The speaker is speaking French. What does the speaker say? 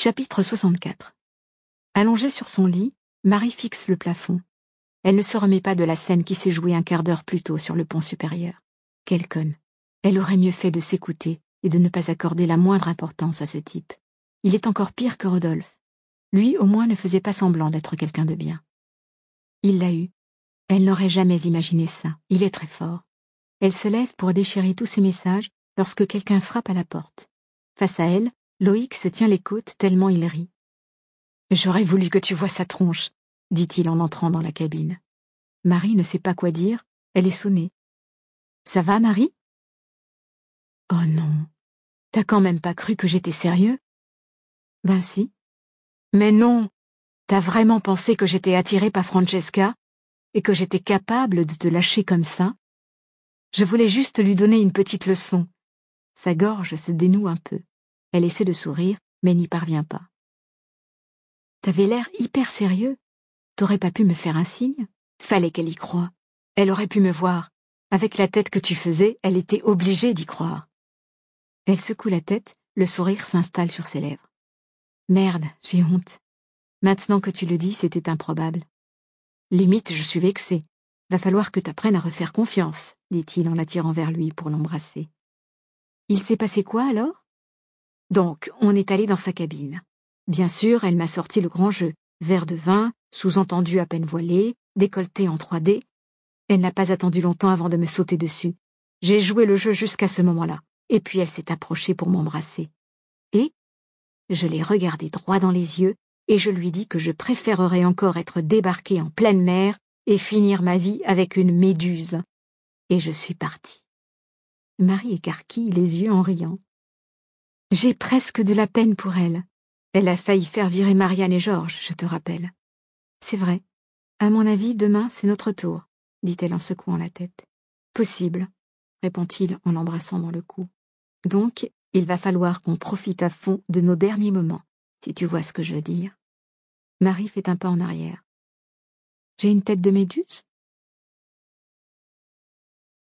Chapitre 64. Allongée sur son lit, Marie fixe le plafond. Elle ne se remet pas de la scène qui s'est jouée un quart d'heure plus tôt sur le pont supérieur. Quelle conne. Elle aurait mieux fait de s'écouter et de ne pas accorder la moindre importance à ce type. Il est encore pire que Rodolphe. Lui, au moins, ne faisait pas semblant d'être quelqu'un de bien. Il l'a eu. Elle n'aurait jamais imaginé ça. Il est très fort. Elle se lève pour déchirer tous ses messages lorsque quelqu'un frappe à la porte. Face à elle, Loïc se tient les côtes tellement il rit. « J'aurais voulu que tu vois sa tronche », dit-il en entrant dans la cabine. Marie ne sait pas quoi dire, elle est sonnée. « Ça va, Marie ?»« Oh non, t'as quand même pas cru que j'étais sérieux ?»« Ben si. »« Mais non, t'as vraiment pensé que j'étais attirée par Francesca et que j'étais capable de te lâcher comme ça ? Je voulais juste lui donner une petite leçon. » Sa gorge se dénoue un peu. Elle essaie de sourire, mais n'y parvient pas. « T'avais l'air hyper sérieux. T'aurais pas pu me faire un signe ? Fallait qu'elle y croie. Elle aurait pu me voir. Avec la tête que tu faisais, elle était obligée d'y croire. » Elle secoue la tête, le sourire s'installe sur ses lèvres. « Merde, j'ai honte. Maintenant que tu le dis, c'était improbable. Limite, je suis vexée. Va falloir que t'apprennes à refaire confiance, dit-il en l'attirant vers lui pour l'embrasser. Il s'est passé quoi alors ? Donc, on est allé dans sa cabine. Bien sûr, elle m'a sorti le grand jeu. Verre de vin, sous-entendu à peine voilé, décolleté en 3D. Elle n'a pas attendu longtemps avant de me sauter dessus. J'ai joué le jeu jusqu'à ce moment-là. Et puis elle s'est approchée pour m'embrasser. Et je l'ai regardée droit dans les yeux et je lui dis que je préférerais encore être débarquée en pleine mer et finir ma vie avec une méduse. Et je suis partie. Marie écarquille les yeux en riant. J'ai presque de la peine pour elle. Elle a failli faire virer Marianne et Georges, je te rappelle. C'est vrai. À mon avis, demain, c'est notre tour, dit-elle en secouant la tête. Possible, répond-il en l'embrassant dans le cou. Donc, il va falloir qu'on profite à fond de nos derniers moments, si tu vois ce que je veux dire. Marie fait un pas en arrière. J'ai une tête de méduse ?